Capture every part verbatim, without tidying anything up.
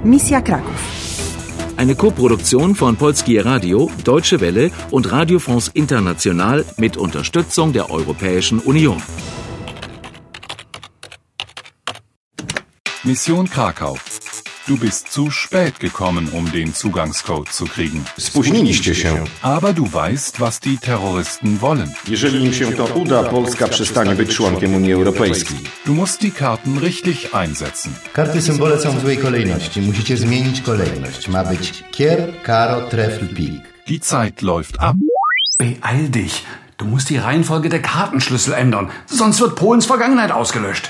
Misja Kraków. Eine Koproduktion von Polskie Radio, Deutsche Welle und Radio France International mit Unterstützung der Europäischen Union. Mission Krakau. Du bist zu spät gekommen, um den Zugangscode zu kriegen. Spóźniliście się. Aber du weißt, was die Terroristen wollen. Jeżeli im się to uda, Polska przestanie być członkiem Unii Europejskiej. Du musst die Karten richtig einsetzen. Karty symbole są w złej kolejności. Musicie zmienić kolejność. Ma być Kier, Karo, Trefl, Pik. Die Zeit läuft ab. Beeil dich. Du musst die Reihenfolge der Kartenschlüssel ändern. Sonst wird Polens Vergangenheit ausgelöscht.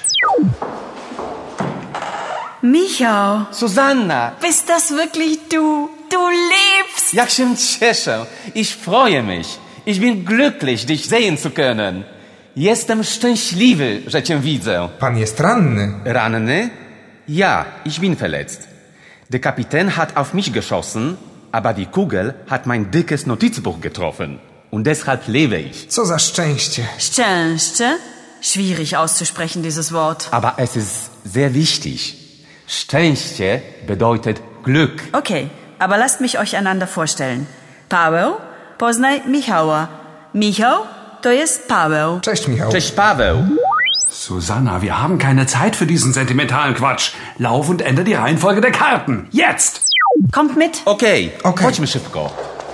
Michał! Susanna! Bist das wirklich du? Du lebst! Jak się cieszę! Ich freue mich! Ich bin glücklich, dich sehen zu können. Jestem szczęśliwy, że cię widzę. Pan jest ranny. Ranny? Ja, ich bin verletzt. Der Kapitän hat auf mich geschossen, aber die Kugel hat mein dickes Notizbuch getroffen. Und deshalb lebe ich. Co za szczęście. Szczęście? Schwierig auszusprechen, dieses Wort. Aber es ist sehr wichtig. Szczęście bedeutet Glück. Okay, aber lasst mich euch einander vorstellen. Paweł, poznaj Michała. Michał, to jest Paweł. Cześć, Michał. Cześć, Paweł. Susanna, wir haben keine Zeit für diesen sentimentalen Quatsch. Lauf und ändere die Reihenfolge der Karten. Jetzt! Kommt mit. Okej, okay. Okay. Chodźmy szybko.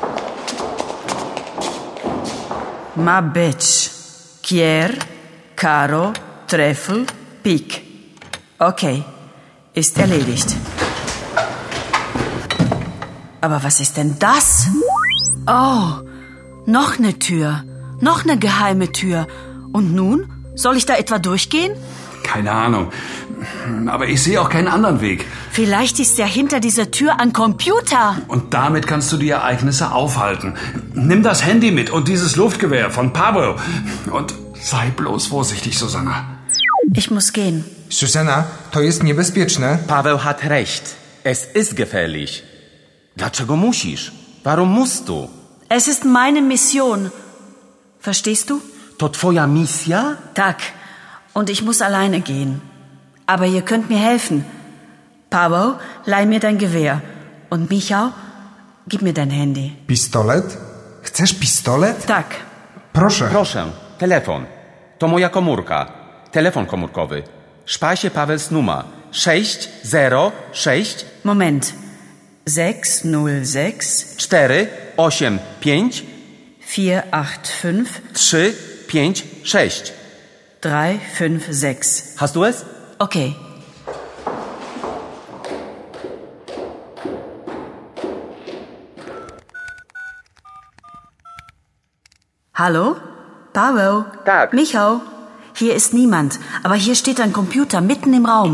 Ma być Kier, Karo, Trefl, Pik. Okay, ist erledigt. Aber was ist denn das? Oh, noch eine Tür. Noch eine geheime Tür. Und nun? Soll ich da etwa durchgehen? Keine Ahnung. Aber ich sehe auch keinen anderen Weg. Vielleicht ist ja hinter dieser Tür ein Computer. Und damit kannst du die Ereignisse aufhalten. Nimm das Handy mit und dieses Luftgewehr von Paweł. Und sei bloß vorsichtig, Susanna. Ich muss gehen. Susanna, to jest niebezpieczne. Paweł hat recht. Es ist gefährlich. Dlaczego musisz? Warum musst du? Es ist meine Mission. Verstehst du? To twoja misja? Tak. Und ich muss alleine gehen. Aber ihr könnt mir helfen. Paweł, leih mir dein Gewehr. Und Michał, gib mir dein Handy. Pistolet? Chcesz pistolet? Tak. Proszę. Proszę, telefon. To moja komórka. Telefon komórkowy. Speicher Pawels Nummer. sześć zero sześć Moment. sechs null sechs cztery osiem pięć vier acht fünf trzy pięć sześć. drei fünf sechs. Hast du es? Okay. Hallo? Paweł? Tak. Michał? Hier ist niemand, aber hier steht ein Computer mitten im Raum.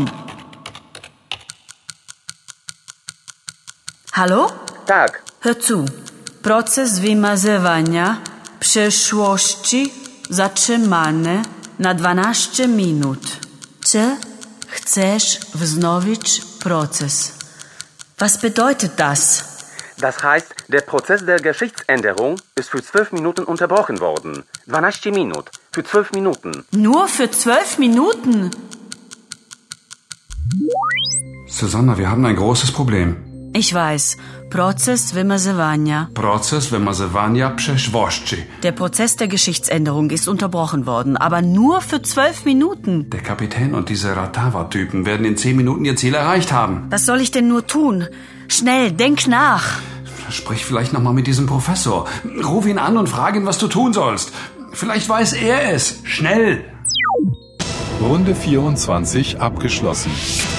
Hallo? Tak. Hör zu. Proces wymazywania przeszłości zatrzymany na dwanaście minut. Czy chcesz wznowić proces? Was bedeutet das? Das heißt, der Prozess der Geschichtsänderung ist für zwölf Minuten unterbrochen worden. dwanaście minut. Für zwölf Minuten. Nur für zwölf Minuten? Susanna, wir haben ein großes Problem. Ich weiß. Proces wymazywania. Proces wymazywania przeszłości. Der Prozess der Geschichtsänderung ist unterbrochen worden, aber nur für zwölf Minuten. Der Kapitän und diese Ratawa-Typen werden in zehn Minuten ihr Ziel erreicht haben. Was soll ich denn nur tun? Schnell, denk nach. Sprich vielleicht nochmal mit diesem Professor. Ruf ihn an und frag ihn, was du tun sollst. Vielleicht weiß er es. Schnell! Runde vierundzwanzig abgeschlossen.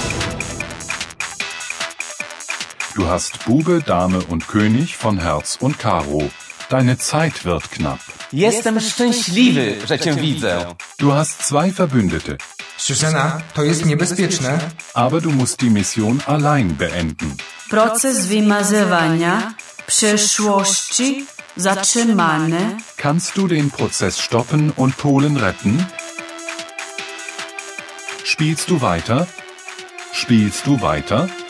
Du hast Bube, Dame und König von Herz und Karo. Deine Zeit wird knapp. Jestem szczęśliwy, że cię widzę. Du hast zwei Verbündete. Susanna, to jest niebezpieczne. Aber du musst die Mission allein beenden. Proces wymazywania przeszłości zatrzymany. Kannst du den Prozess stoppen und Polen retten? Spielst du weiter? Spielst du weiter?